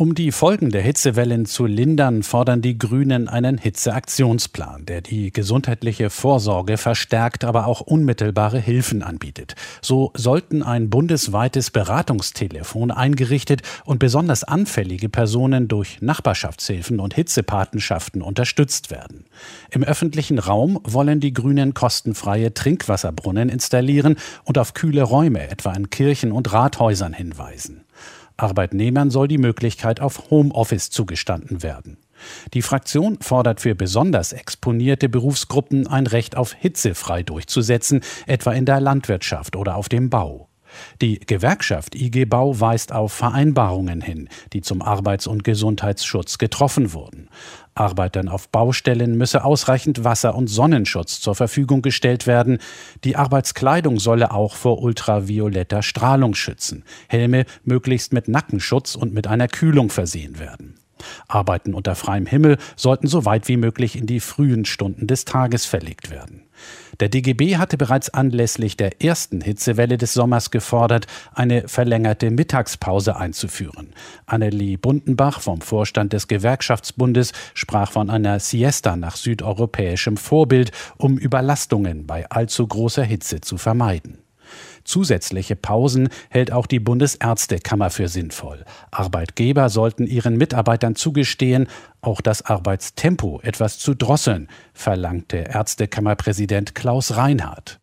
Um die Folgen der Hitzewellen zu lindern, fordern die Grünen einen Hitzeaktionsplan, der die gesundheitliche Vorsorge verstärkt, aber auch unmittelbare Hilfen anbietet. So sollten ein bundesweites Beratungstelefon eingerichtet und besonders anfällige Personen durch Nachbarschaftshilfen und Hitzepatenschaften unterstützt werden. Im öffentlichen Raum wollen die Grünen kostenfreie Trinkwasserbrunnen installieren und auf kühle Räume, etwa in Kirchen und Rathäusern, hinweisen. Arbeitnehmern soll die Möglichkeit auf Homeoffice zugestanden werden. Die Fraktion fordert für besonders exponierte Berufsgruppen ein Recht auf hitzefrei durchzusetzen, etwa in der Landwirtschaft oder auf dem Bau. Die Gewerkschaft IG Bau weist auf Vereinbarungen hin, die zum Arbeits- und Gesundheitsschutz getroffen wurden. Arbeitern auf Baustellen müsse ausreichend Wasser- und Sonnenschutz zur Verfügung gestellt werden. Die Arbeitskleidung solle auch vor ultravioletter Strahlung schützen. Helme möglichst mit Nackenschutz und mit einer Kühlung versehen werden. Arbeiten unter freiem Himmel sollten so weit wie möglich in die frühen Stunden des Tages verlegt werden. Der DGB hatte bereits anlässlich der ersten Hitzewelle des Sommers gefordert, eine verlängerte Mittagspause einzuführen. Annelie Bundenbach vom Vorstand des Gewerkschaftsbundes sprach von einer Siesta nach südeuropäischem Vorbild, um Überlastungen bei allzu großer Hitze zu vermeiden. Zusätzliche Pausen hält auch die Bundesärztekammer für sinnvoll. Arbeitgeber sollten ihren Mitarbeitern zugestehen, auch das Arbeitstempo etwas zu drosseln, verlangte Ärztekammerpräsident Klaus Reinhardt.